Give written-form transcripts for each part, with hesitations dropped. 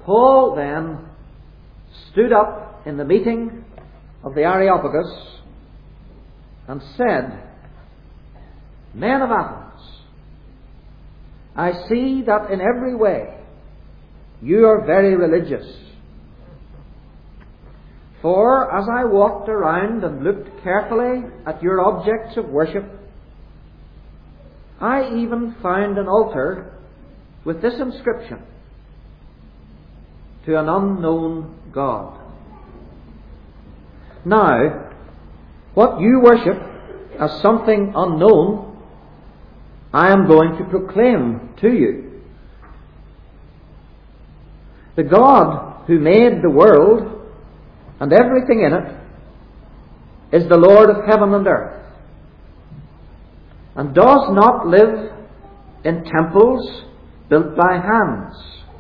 Paul then stood up in the meeting of the Areopagus and said, "Men of Athens, I see that in every way you are very religious. For as I walked around and looked carefully at your objects of worship, I even found an altar with this inscription: to an unknown God. Now, what you worship as something unknown, I am going to proclaim to you. The God who made the world and everything in it is the Lord of heaven and earth, and does not live in temples built by hands.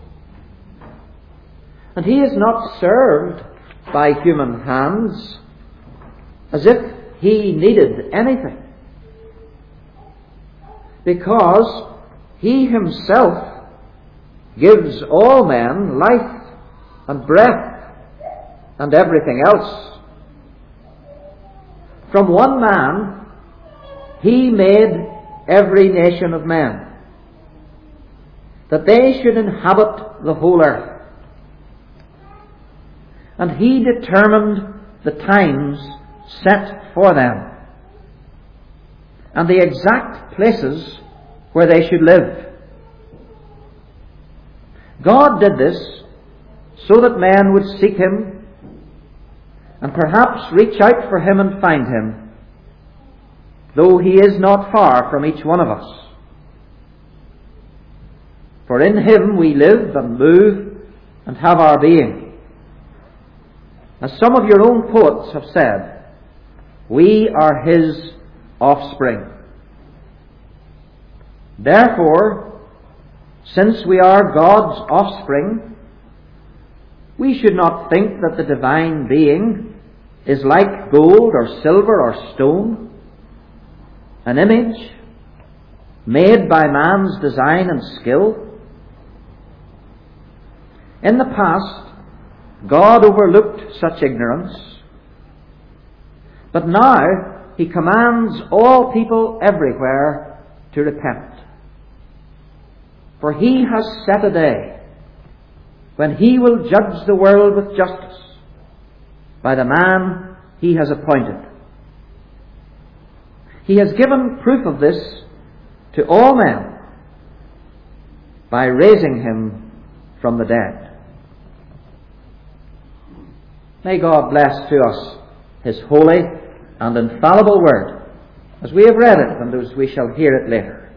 And he is not served by human hands as if he needed anything, because he himself gives all men life and breath and everything else. From one man he made every nation of men, that they should inhabit the whole earth. And he determined the times set for them, and the exact places where they should live. God did this so that men would seek him, and perhaps reach out for him and find him, though he is not far from each one of us. For in him we live and move and have our being. As some of your own poets have said, we are his offspring. Therefore, since we are God's offspring, we should not think that the divine being is like gold or silver or stone, an image made by man's design and skill. In the past, God overlooked such ignorance, but now he commands all people everywhere to repent. For he has set a day when he will judge the world with justice by the man he has appointed. He has given proof of this to all men by raising him from the dead. May God bless to us his holy and infallible word, as we have read it and as we shall hear it later.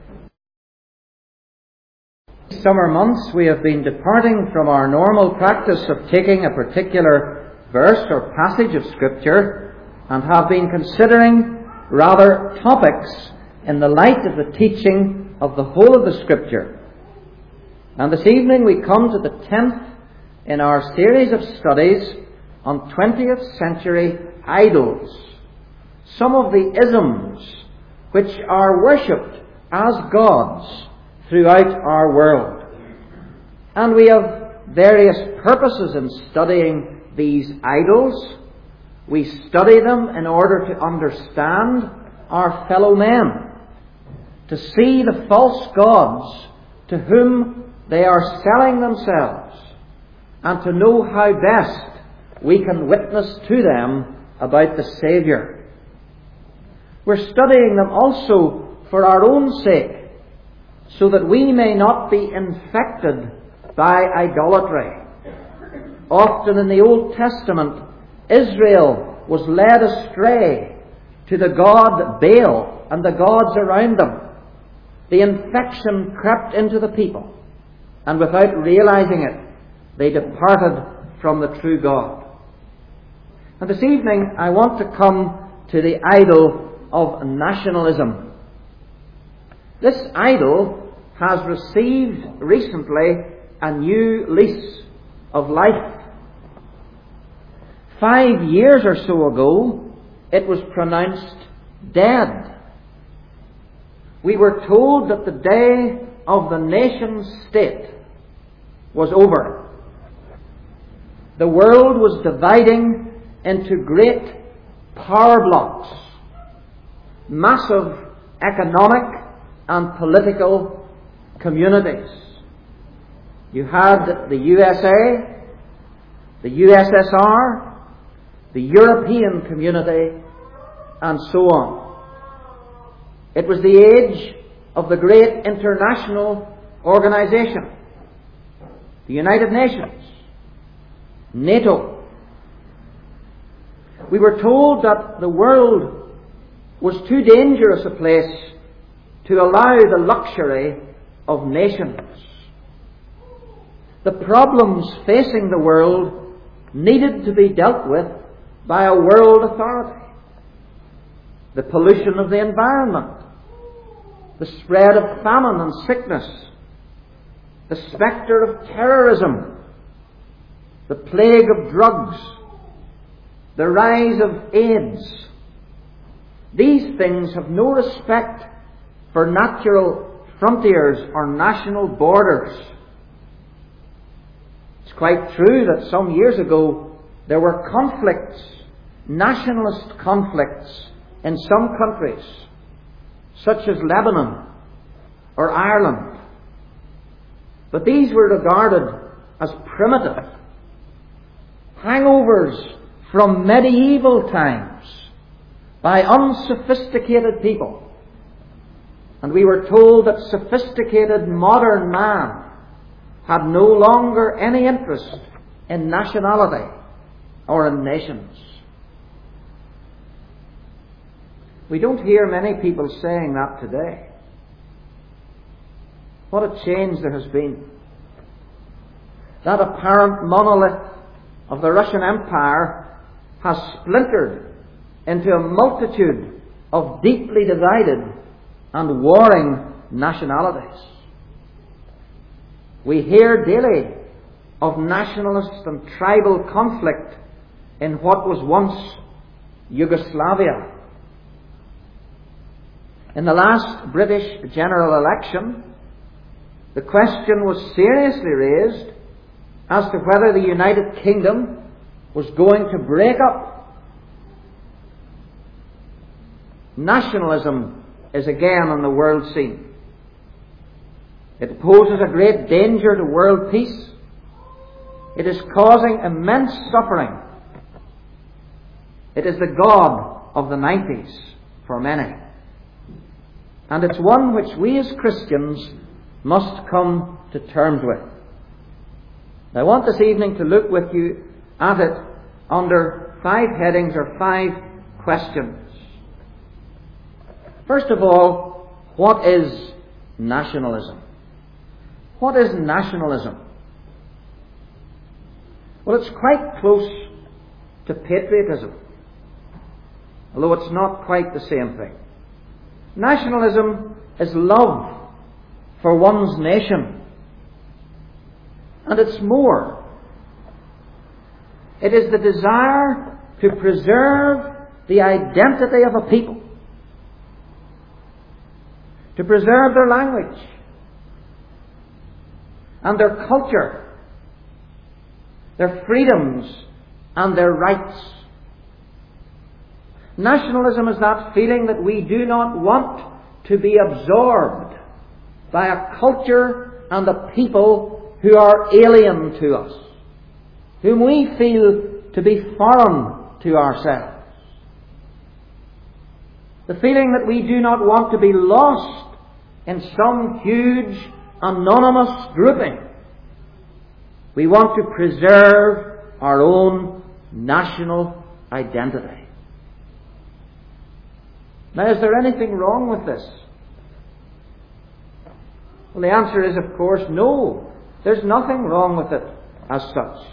These summer months we have been departing from our normal practice of taking a particular verse or passage of Scripture and have been considering rather topics in the light of the teaching of the whole of the Scripture. And this evening we come to the 10th in our series of studies on 20th century idols, some of the isms which are worshipped as gods throughout our world. And we have various purposes in studying these idols. We study them in order to understand our fellow men, to see the false gods to whom they are selling themselves, and to know how best we can witness to them about the Saviour. We're studying them also for our own sake, so that we may not be infected by idolatry. Often in the Old Testament, Israel was led astray to the god Baal and the gods around them. The infection crept into the people, and without realizing it, they departed from the true God. And this evening I want to come to the idol of nationalism. This idol has received recently a new lease of life. 5 years or so ago, it was pronounced dead. We were told that the day of the nation state was over. the world was dividing into great power blocks, massive economic and political communities. You had the USA, the USSR, the European community, and so on. It was the age of the great international organization, the United Nations, NATO. We were told that the world was too dangerous a place to allow the luxury of nations. The problems facing the world needed to be dealt with by a world authority. The pollution of the environment, the spread of famine and sickness, the spectre of terrorism, the plague of drugs, the rise of AIDS. These things have no respect for natural frontiers or national borders. It's quite true that some years ago there were conflicts, nationalist conflicts, in some countries, such as Lebanon or Ireland. But these were regarded as primitive, hangovers from medieval times by unsophisticated people. And we were told that sophisticated modern man had no longer any interest in nationality or in nations. We don't hear many people saying that today. What a change there has been. That apparent monolith of the Russian Empire has splintered into a multitude of deeply divided and warring nationalities. We hear daily of nationalist and tribal conflict in what was once Yugoslavia. In the last British general election, the question was seriously raised as to whether the United Kingdom was going to break up. Nationalism is again on the world scene. It poses a great danger to world peace. It is causing immense suffering. It is the god of the 90s for many. And it's one which we as Christians must come to terms with. I want this evening to look with you at it under 5 headings or 5 questions. First of all, what is nationalism? What is nationalism? Well, it's quite close to patriotism, although it's not quite the same thing. Nationalism is love for one's nation. And it's more. It is the desire to preserve the identity of a people, to preserve their language and their culture, their freedoms and their rights. Nationalism is that feeling that we do not want to be absorbed by a culture and a people who are alien to us, whom we feel to be foreign to ourselves. The feeling that we do not want to be lost in some huge anonymous grouping. We want to preserve our own national identity. Now, is there anything wrong with this? Well, the answer is, of course, no. There's nothing wrong with it as such.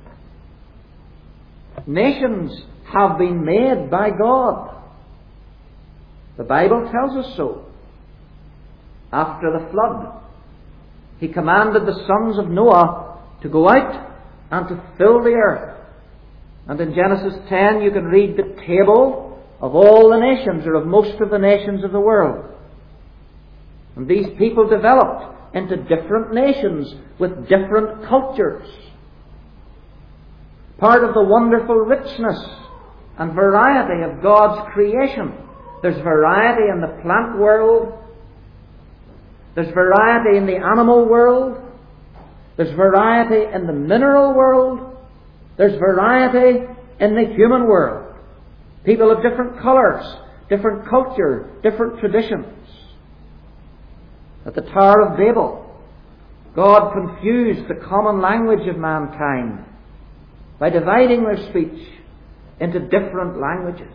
Nations have been made by God. The Bible tells us so. After the flood, He commanded the sons of Noah to go out and to fill the earth. And in Genesis 10 you can read the table of all the nations, or of most of the nations of the world. And these people developed into different nations with different cultures. part of the wonderful richness and variety of God's creation. There's variety in the plant world. There's variety in the animal world. There's variety in the mineral world. There's variety in the human world. People of different colours, different culture, different traditions. At the Tower of Babel, God confused the common language of mankind by dividing their speech into different languages.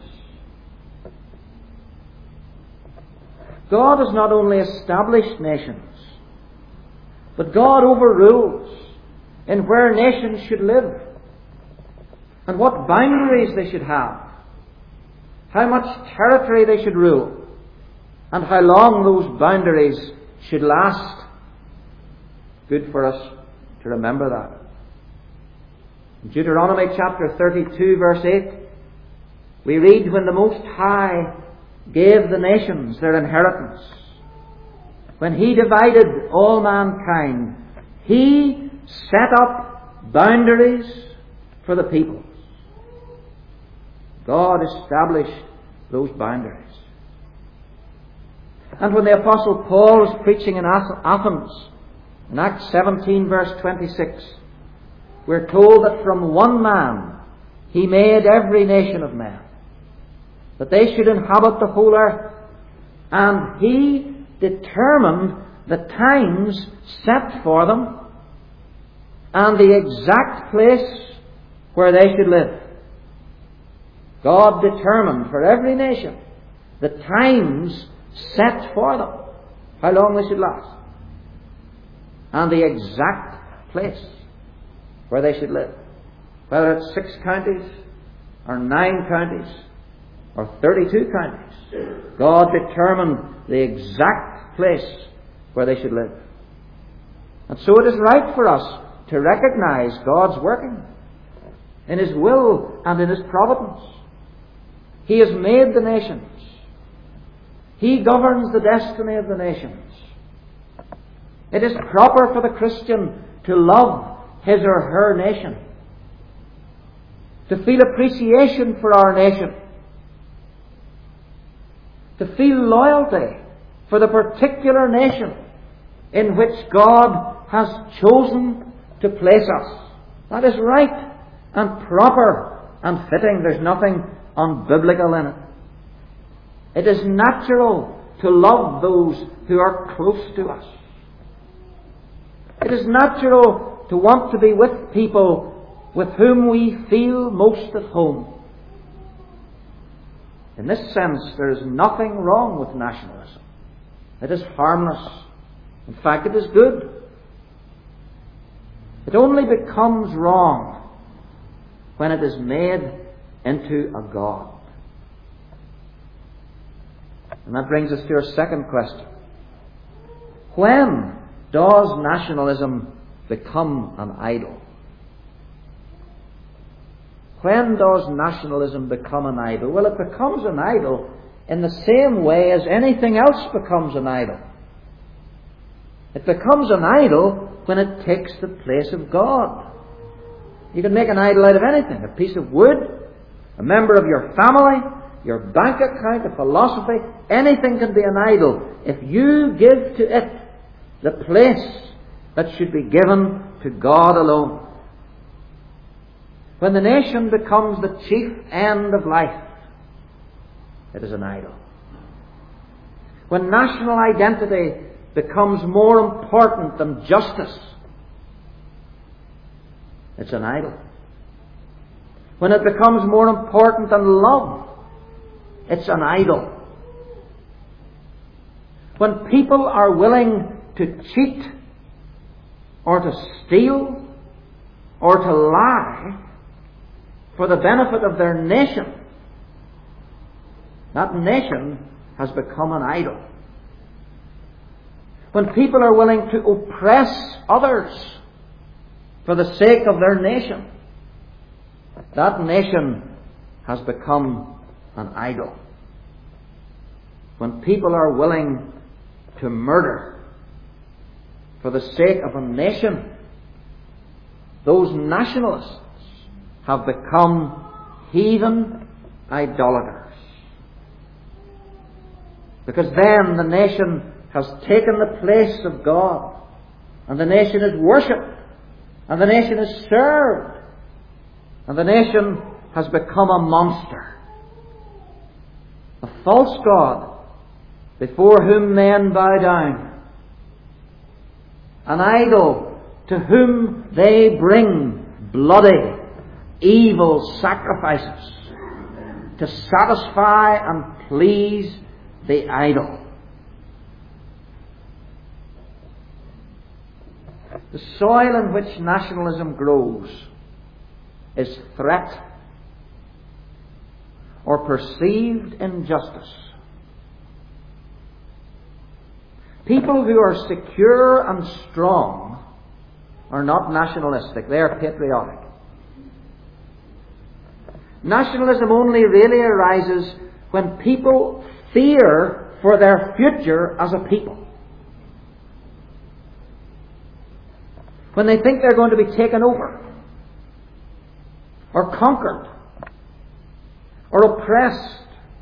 God has not only established nations, but God overrules in where nations should live and what boundaries they should have, how much territory they should rule, and how long those boundaries should last. Good for us to remember that. In Deuteronomy chapter 32, verse 8, we read, when the Most High gave the nations their inheritance, when He divided all mankind, He set up boundaries for the peoples. God established those boundaries. And when the Apostle Paul was preaching in Athens, in Acts 17, verse 26, we're told that from one man He made every nation of men, that they should inhabit the whole earth, and He determined the times set for them and the exact place where they should live. God determined for every nation the times set for them, how long they should last, and the exact place where they should live. Whether it's 6 counties, or 9 counties, or 32 counties, God determined the exact place where they should live. And so it is right for us to recognize God's working in His will and in His providence. He has made the nations. He governs the destiny of the nations. It is proper for the Christian to love his or her nation, to feel appreciation for our nation, to feel loyalty for the particular nation in which God has chosen to place us. That is right and proper and fitting. There's nothing unbiblical in it. It is natural to love those who are close to us. It is natural to want to be with people with whom we feel most at home. In this sense, there is nothing wrong with nationalism. It is harmless. In fact, it is good. It only becomes wrong when it is made into a god. And that brings us to our second question. When does nationalism become an idol? When does nationalism become an idol? Well, it becomes an idol in the same way as anything else becomes an idol. It becomes an idol when it takes the place of God. You can make an idol out of anything. A piece of wood, a member of your family, your bank account, a philosophy. Anything can be an idol if you give to it the place that should be given to God alone. When the nation becomes the chief end of life, it is an idol. When national identity becomes more important than justice, it's an idol. When it becomes more important than love, it's an idol. When people are willing to cheat or to steal or to lie for the benefit of their nation, that nation has become an idol. When people are willing to oppress others for the sake of their nation, that nation has become an idol. When people are willing to murder for the sake of a nation, those nationalists have become heathen idolaters. Because then the nation has taken the place of God, and the nation is worshipped, and the nation is served, and the nation has become a monster, a false god before whom men bow down, an idol to whom they bring bloody, evil sacrifices to satisfy and please the idol. The soil in which nationalism grows is threat or perceived injustice. People who are secure and strong are not nationalistic, they are patriotic. Nationalism only really arises when people fear for their future as a people. When they think they're going to be taken over, or conquered, or oppressed,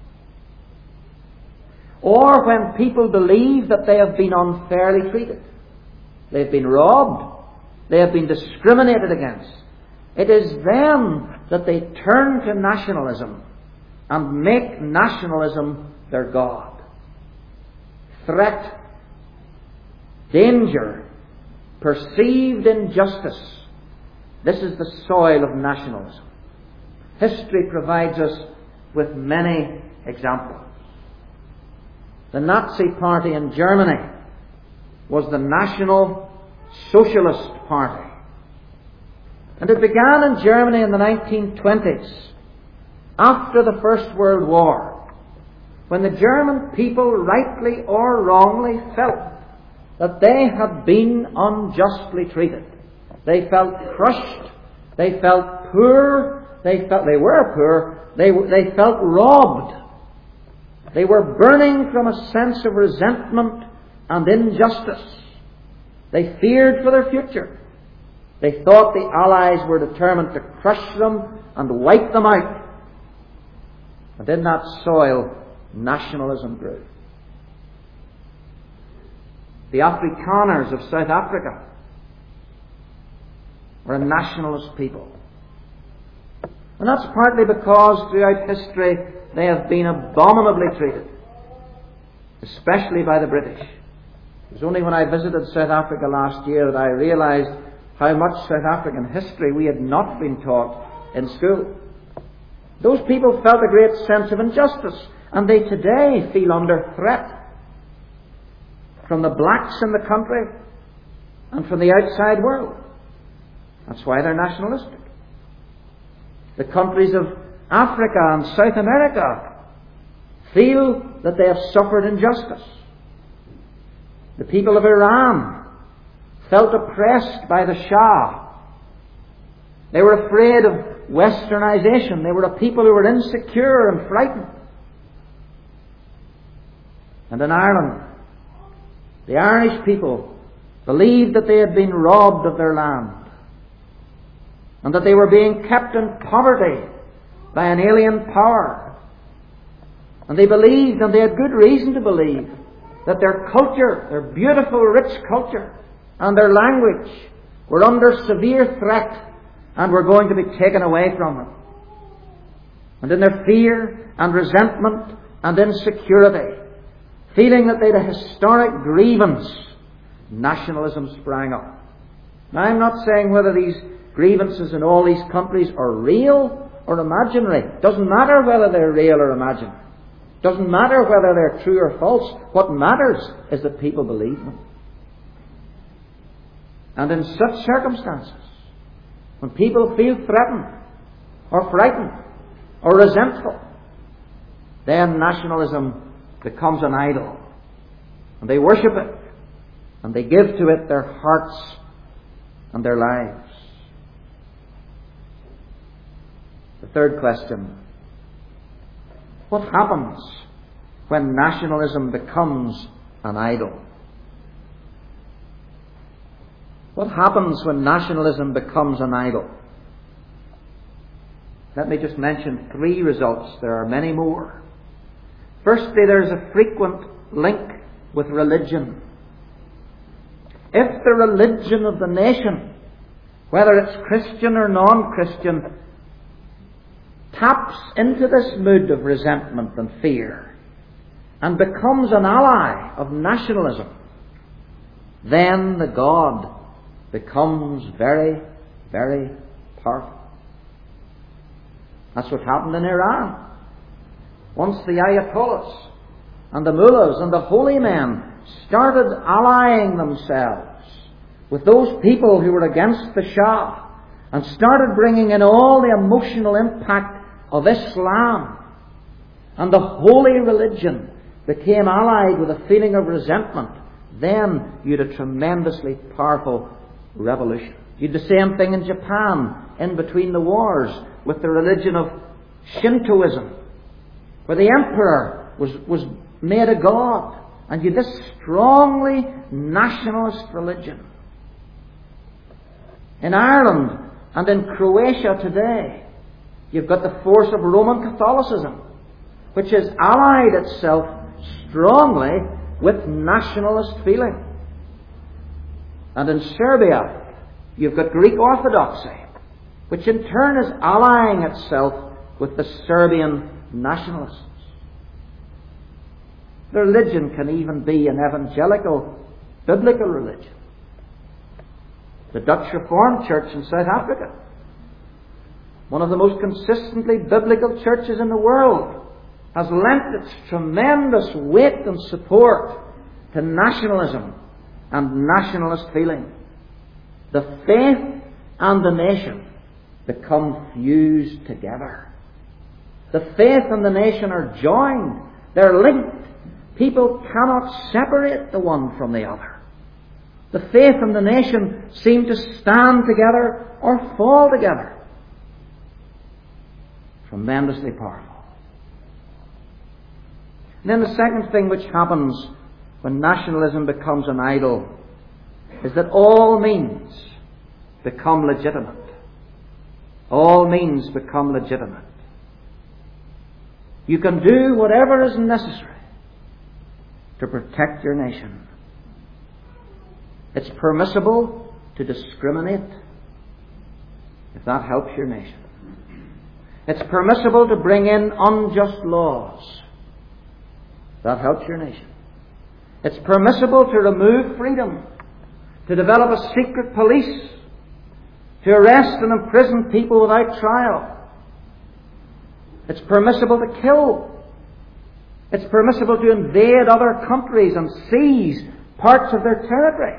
or when people believe that they have been unfairly treated, they've been robbed, they have been discriminated against. It is then that they turn to nationalism and make nationalism their god. Threat, danger, perceived injustice. This is the soil of nationalism. History provides us with many examples. The Nazi Party in Germany was the National Socialist Party. And it began in Germany in the 1920s, after the First World War, when the German people, rightly or wrongly, felt that they had been unjustly treated. They felt crushed. They felt poor. They were poor. They felt robbed. They were burning from a sense of resentment and injustice. They feared for their future. They thought the Allies were determined to crush them and wipe them out. And in that soil, nationalism grew. The Afrikaners of South Africa were a nationalist people. And that's partly because throughout history they have been abominably treated, especially by the British. It was only when I visited South Africa last year that I realized how much South African history we had not been taught in school. Those people felt a great sense of injustice, and they today feel under threat from the blacks in the country and from the outside world. That's why they're nationalistic. The countries of Africa and South America feel that they have suffered injustice. The people of Iran felt oppressed by the Shah. They were afraid of westernization. They were a people who were insecure and frightened. And in Ireland, the Irish people believed that they had been robbed of their land and that they were being kept in poverty by an alien power. And they believed, and they had good reason to believe, that their culture, their beautiful, rich culture, and their language were under severe threat and were going to be taken away from them. And in their fear and resentment and insecurity, feeling that they had a historic grievance, nationalism sprang up. Now, I'm not saying whether these grievances in all these countries are real or imaginary. It doesn't matter whether they're real or imaginary. It doesn't matter whether they're true or false. What matters is that people believe them. And in such circumstances, when people feel threatened or frightened or resentful, then nationalism becomes an idol. And they worship it. And they give to it their hearts and their lives. The third question: what happens when nationalism becomes an idol? What happens when nationalism becomes an idol? Let me just mention 3 results. There are many more. Firstly, there's a frequent link with religion. If the religion of the nation, whether it's Christian or non-Christian, taps into this mood of resentment and fear and becomes an ally of nationalism, then the God becomes very, very powerful. That's what happened in Iran. Once the Ayatollahs and the mullahs and the holy men started allying themselves with those people who were against the Shah and started bringing in all the emotional impact of Islam, and the holy religion became allied with a feeling of resentment, then you had a tremendously powerful revolution. You had the same thing in Japan in between the wars with the religion of Shintoism, where the emperor was made a god, and you had this strongly nationalist religion. In Ireland and in Croatia today, you've got the force of Roman Catholicism, which has allied itself strongly with nationalist feeling. And in Serbia, you've got Greek Orthodoxy, which in turn is allying itself with the Serbian nationalists. The religion can even be an evangelical, biblical religion. The Dutch Reformed Church in South Africa, one of the most consistently biblical churches in the world, has lent its tremendous weight and support to nationalism and nationalist feeling. The faith and the nation become fused together. The faith and the nation are joined. They're linked. People cannot separate the one from the other. The faith and the nation seem to stand together or fall together. Tremendously powerful. And then the second thing which happens when nationalism becomes an idol is that all means become legitimate. All means become legitimate. You can do whatever is necessary to protect your nation. It's permissible to discriminate if that helps your nation. It's permissible to bring in unjust laws. That helps your nation. It's permissible to remove freedom, to develop a secret police, to arrest and imprison people without trial. It's permissible to kill. It's permissible to invade other countries and seize parts of their territory.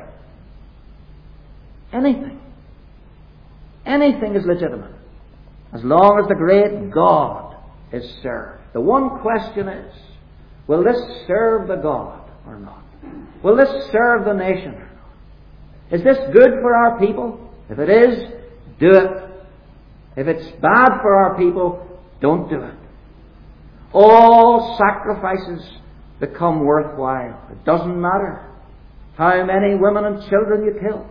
Anything is legitimate, as long as the great God is served. The one question is, will this serve the God or not? Will this serve the nation or not? Is this good for our people? If it is, do it. If it's bad for our people, don't do it. All sacrifices become worthwhile. It doesn't matter how many women and children you kill.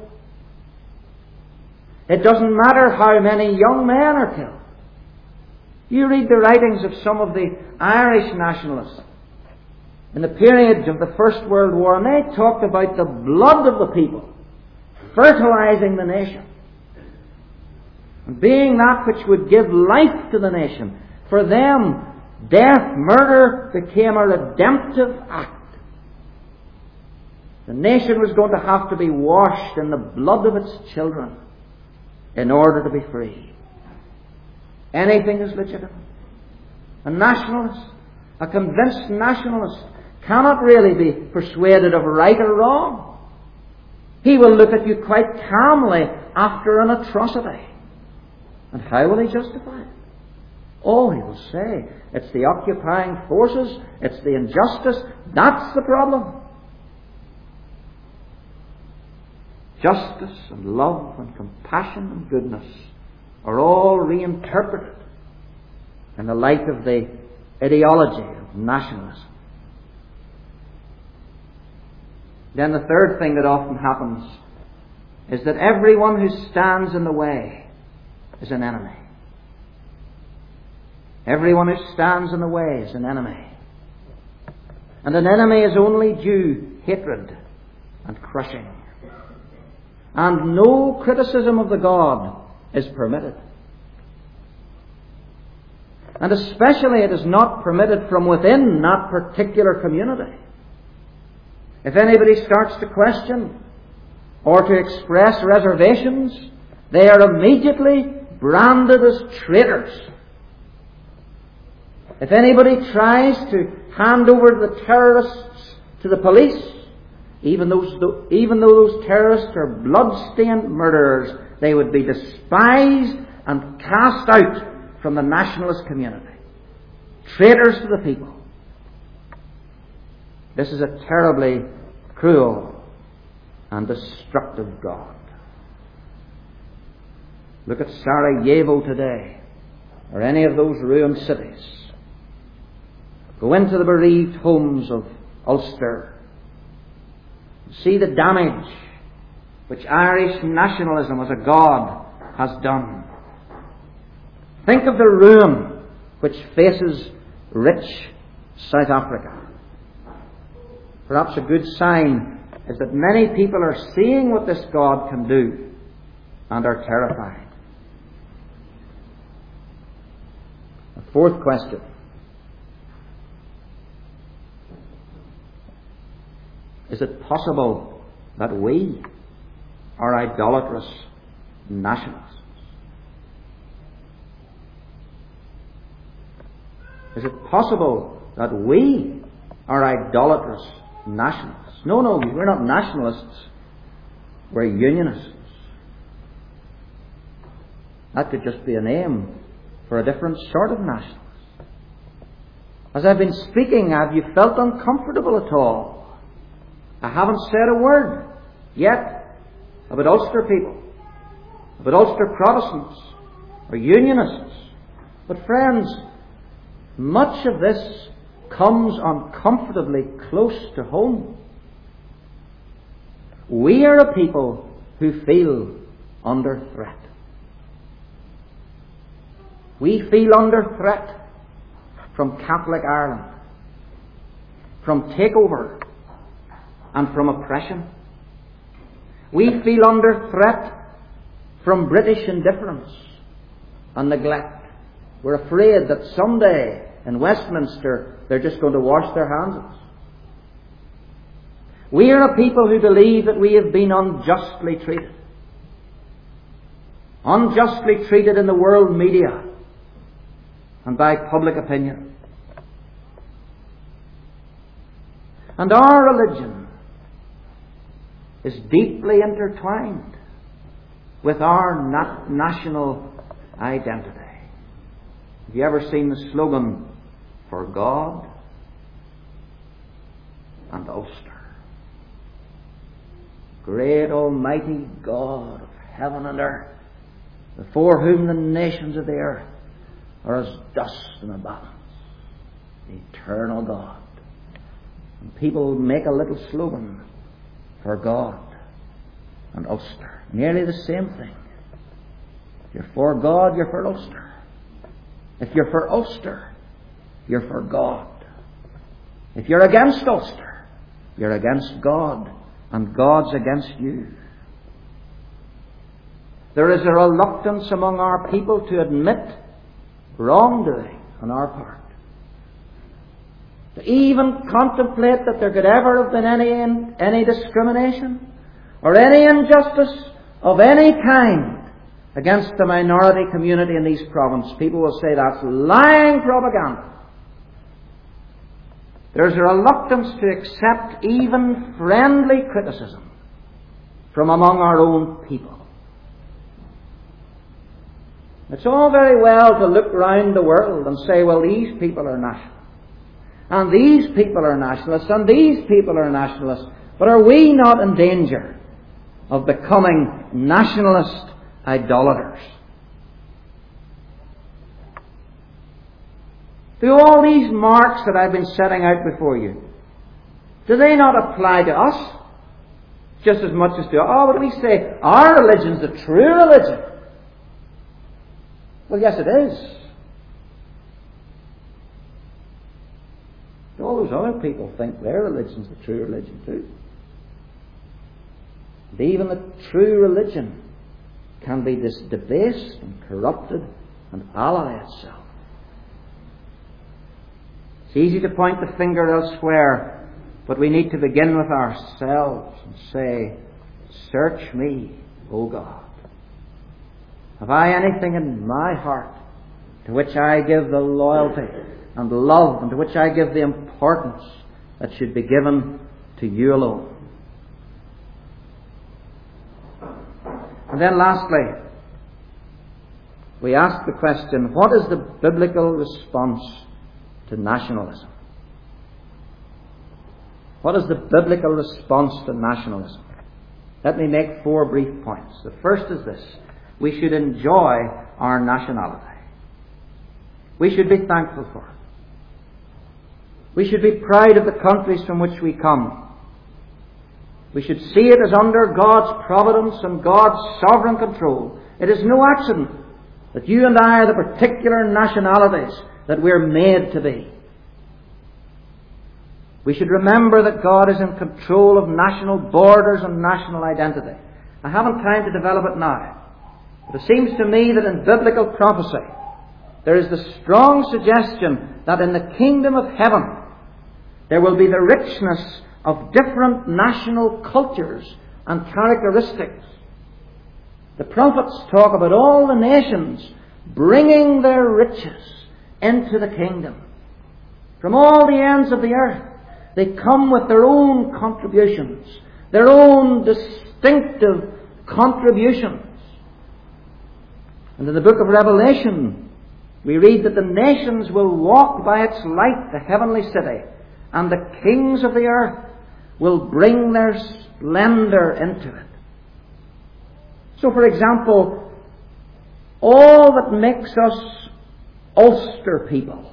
It doesn't matter how many young men are killed. You read the writings of some of the Irish nationalists in the period of the First World War, and they talked about the blood of the people fertilizing the nation and being that which would give life to the nation. For them, death, murder became a redemptive act. The nation was going to have to be washed in the blood of its children in order to be free. Anything is legitimate. A nationalist, a convinced nationalist, cannot really be persuaded of right or wrong. He will look at you quite calmly after an atrocity. And how will he justify it? Oh, he will say, it's the occupying forces, it's the injustice, that's the problem. Justice and love and compassion and goodness are all reinterpreted in the light of the ideology of nationalism. Then the third thing that often happens is that everyone who stands in the way is an enemy. Everyone who stands in the way is an enemy. And an enemy is only due hatred and crushing. And no criticism of the God is permitted. And especially it is not permitted from within that particular community. If anybody starts to question or to express reservations, they are immediately branded as traitors. If anybody tries to hand over the terrorists to the police, even though those terrorists are blood-stained murderers, they would be despised and cast out from the nationalist community. Traitors to the people. This is a terribly cruel and destructive God. Look at Sarajevo today, or any of those ruined cities. Go into the bereaved homes of Ulster. See the damage which Irish nationalism as a god has done. Think of the ruin which faces rich South Africa. Perhaps a good sign is that many people are seeing what this God can do and are terrified. A fourth question. Is it possible that we are idolatrous nationalists? Is it possible that we are idolatrous nationalists? No, we're not nationalists. We're unionists. That could just be a name for a different sort of nationalist. As I've been speaking, have you felt uncomfortable at all? I haven't said a word yet about Ulster people, about Ulster Protestants, or Unionists. But friends, much of this comes uncomfortably close to home. We are a people who feel under threat. We feel under threat from Catholic Ireland, from takeover, and from oppression. We feel under threat from British indifference and neglect. We're afraid that someday in Westminster they're just going to wash their hands of us. We are a people who believe that we have been unjustly treated. Unjustly treated in the world media and by public opinion. And our religion is deeply intertwined with our national identity. Have you ever seen the slogan, "For God and Ulster"? Great Almighty God of heaven and earth, before whom the nations of the earth are as dust in a balance. The eternal God. And people make a little slogan, "For God and Ulster." Nearly the same thing. If you're for God, you're for Ulster. If you're for Ulster, you're for God. If you're against Ulster, you're against God, and God's against you. There is a reluctance among our people to admit wrongdoing on our part. To even contemplate that there could ever have been any discrimination or any injustice of any kind against the minority community in these provinces. People will say that's lying propaganda. There's a reluctance to accept even friendly criticism from among our own people. It's all very well to look round the world and say, well, these people are nationalists, and these people are nationalists, and these people are nationalists. But are we not in danger of becoming nationalist idolaters? Do all these marks that I've been setting out before you, do they not apply to us just as much as to, but we say our religion's the true religion. Well, yes, it is. All those other people think their religion's the true religion too. And even the true religion can be debased and corrupted and ally itself. It's easy to point the finger elsewhere, but we need to begin with ourselves and say, "Search me, O God. Have I anything in my heart to which I give the loyalty and love, and to which I give the importance that should be given to you alone?" And then lastly, we ask the question, what is the biblical response to nationalism? What is the biblical response to nationalism? Let me make 4 brief points. The first is this: we should enjoy our nationality. We should be thankful for it. We should be proud of the countries from which we come. We should see it as under God's providence and God's sovereign control. It is no accident that you and I are the particular nationalities that we're made to be. We should remember that God is in control of national borders and national identity. I haven't time to develop it now, but it seems to me that in biblical prophecy there is the strong suggestion that in the kingdom of heaven there will be the richness of different national cultures and characteristics. The prophets talk about all the nations bringing their riches into the kingdom. From all the ends of the earth, they come with their own contributions, their own distinctive contributions. And in the book of Revelation, we read that the nations will walk by its light, the heavenly city, and the kings of the earth will bring their splendor into it. So, for example, all that makes us Ulster people,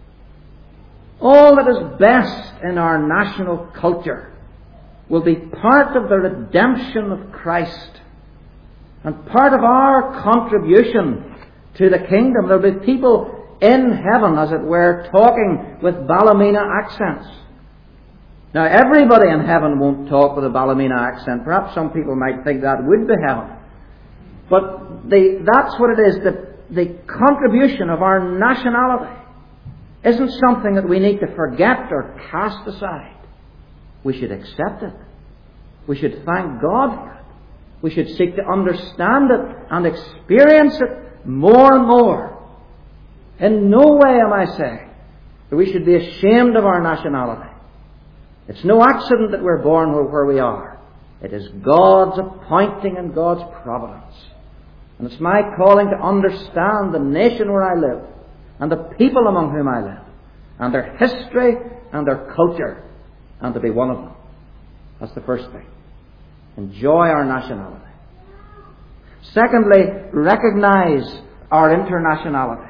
all that is best in our national culture, will be part of the redemption of Christ and part of our contribution to the kingdom. There will be people in heaven, as it were, talking with Ballymena accents. Now, everybody in heaven won't talk with a Ballymena accent. Perhaps some people might think that would be heaven. But that's what it is, that the contribution of our nationality isn't something that we need to forget or cast aside. We should accept it. We should thank God for it. We should seek to understand it and experience it more and more. In no way am I saying that we should be ashamed of our nationality. It's no accident that we're born where we are. It is God's appointing and God's providence. And it's my calling to understand the nation where I live and the people among whom I live and their history and their culture, and to be one of them. That's the first thing. Enjoy our nationality. Secondly, recognize our internationality.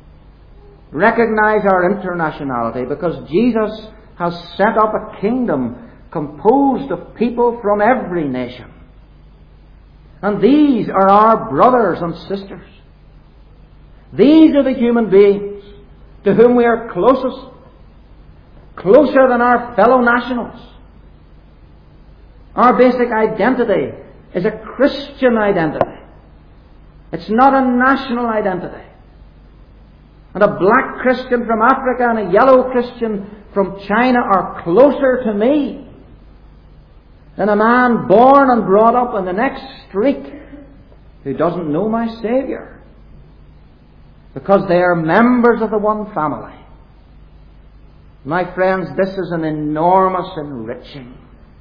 Recognize our internationality, because Jesus has set up a kingdom composed of people from every nation. And these are our brothers and sisters. These are the human beings to whom we are closest, closer than our fellow nationals. Our basic identity is a Christian identity. It's not a national identity. And a black Christian from Africa and a yellow Christian from China are closer to me than a man born and brought up in the next street who doesn't know my Saviour, because they are members of the one family. My friends, this is an enormous enriching.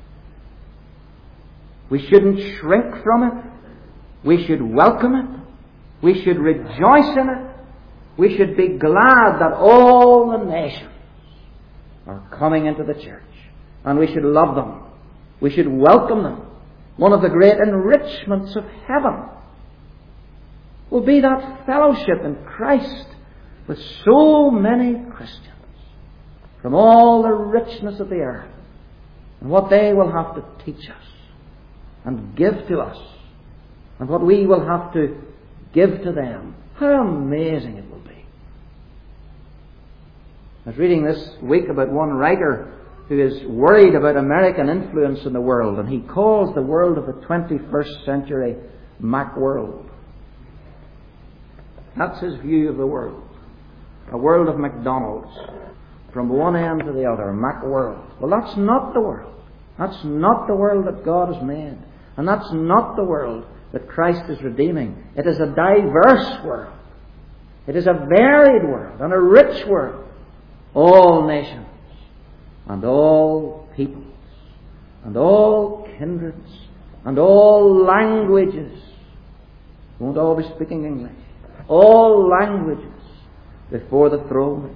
We shouldn't shrink from it. We should welcome it. We should rejoice in it. We should be glad that all the nations are coming into the church. And we should love them. We should welcome them. One of the great enrichments of heaven will be that fellowship in Christ with so many Christians from all the richness of the earth, and what they will have to teach us and give to us, and what we will have to give to them. How amazing it will be. I was reading this week about one writer who is worried about American influence in the world, and he calls the world of the 21st century Mac world. That's his view of the world. A world of McDonald's. From one end to the other, Mac world. Well, that's not the world. That's not the world that God has made. And that's not the world that Christ is redeeming. It is a diverse world. It is a varied world and a rich world. All nations and all peoples and all kindreds and all languages. Won't all be speaking English. All languages before the throne.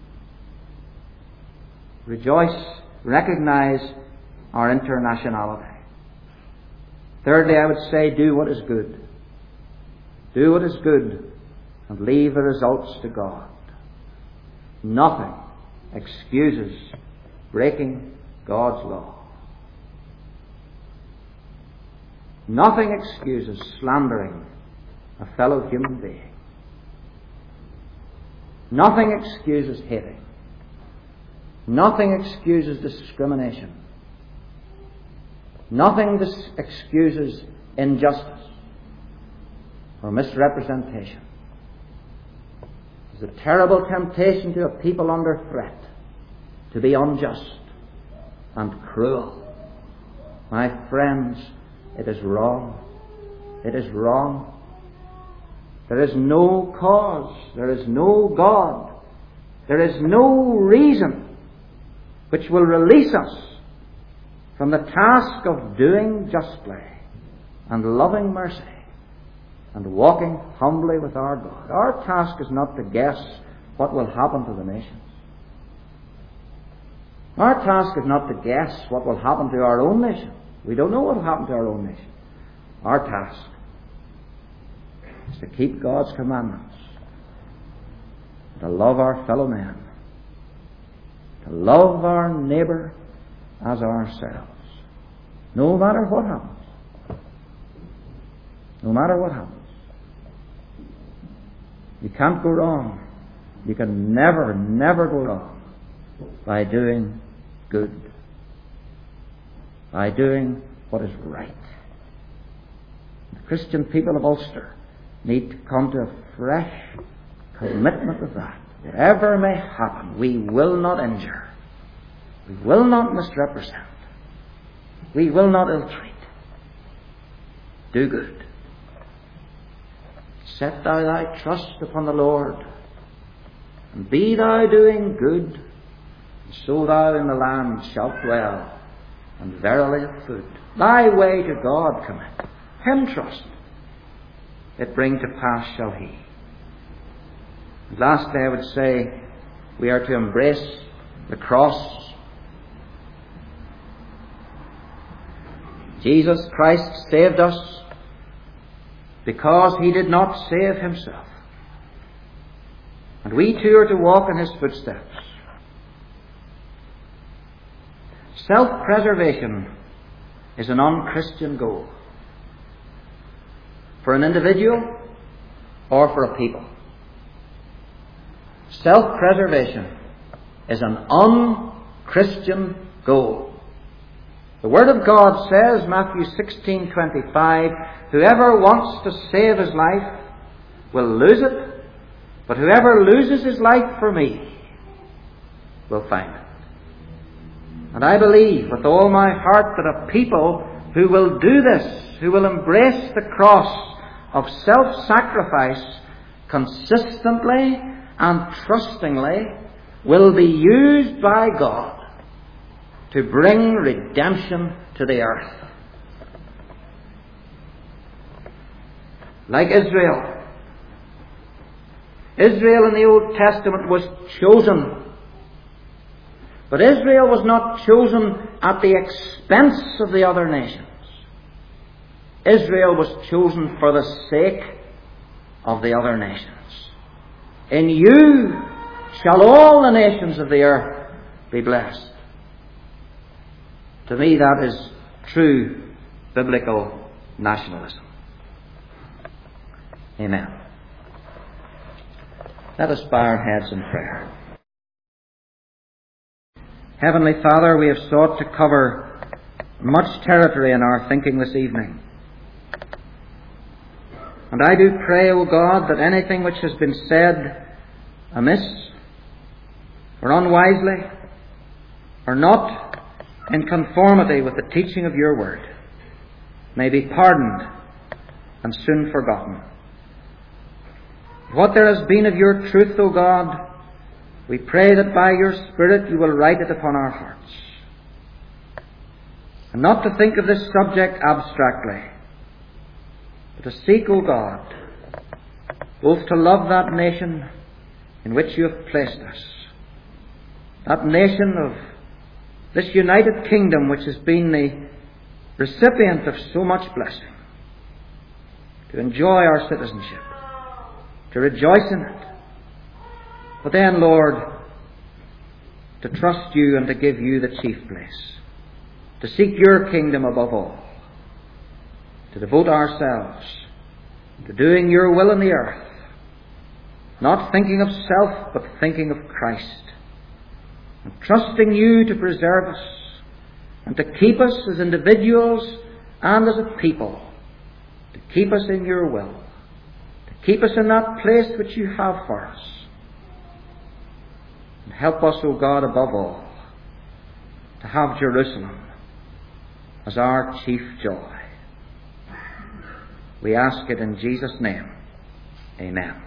Rejoice, recognize our internationality. Thirdly, I would say, do what is good. Do what is good and leave the results to God. Nothing excuses breaking God's law. Nothing excuses slandering a fellow human being. Nothing excuses hating. Nothing excuses discrimination. Nothing excuses injustice or misrepresentation. It's a terrible temptation to a people under threat to be unjust and cruel. My friends, it is wrong. It is wrong. There is no cause. There is no God. There is no reason which will release us from the task of doing justly and loving mercy and walking humbly with our God. Our task is not to guess what will happen to the nations. Our task is not to guess what will happen to our own nation. We don't know what will happen to our own nation. Our task is to keep God's commandments, to love our fellow men, to love our neighbour as ourselves, no matter what happens. No matter what happens. You can't go wrong. You can never, never go wrong by doing good, by doing what is right. The Christian people of Ulster need to come to a fresh commitment of that. Whatever may happen, we will not injure. We will not misrepresent. We will not ill-treat. Do good. Set thou thy trust upon the Lord, and be thou doing good, and so thou in the land shalt dwell, and verily have food. Thy way to God commit, Him trust. It bring to pass shall He. And lastly, I would say we are to embrace the cross. Jesus Christ saved us because He did not save Himself. And we too are to walk in His footsteps. Self-preservation is an unchristian goal for an individual or for a people. Self-preservation is an unchristian goal. The Word of God says, Matthew 16:25, whoever wants to save his life will lose it, but whoever loses his life for me will find it. And I believe with all my heart that a people who will do this, who will embrace the cross of self-sacrifice consistently and trustingly, will be used by God to bring redemption to the earth. Like Israel. Israel in the Old Testament was chosen. But Israel was not chosen at the expense of the other nations. Israel was chosen for the sake of the other nations. In you shall all the nations of the earth be blessed. To me, that is true biblical nationalism. Amen. Let us bow our heads in prayer. Heavenly Father, we have sought to cover much territory in our thinking this evening. And I do pray, O God, that anything which has been said amiss, or unwisely, or not in conformity with the teaching of your word, may be pardoned and soon forgotten. What there has been of your truth, O God, we pray that by your Spirit you will write it upon our hearts. And not to think of this subject abstractly, but to seek, O God, both to love that nation in which you have placed us, that nation of this united kingdom which has been the recipient of so much blessing, to enjoy our citizenship, to rejoice in it, but then, Lord, to trust you and to give you the chief place, to seek your kingdom above all, to devote ourselves to doing your will in the earth, not thinking of self, but thinking of Christ, and trusting you to preserve us and to keep us as individuals and as a people, to keep us in your will, to keep us in that place which you have for us. And help us, O God, above all, to have Jerusalem as our chief joy. We ask it in Jesus' name. Amen.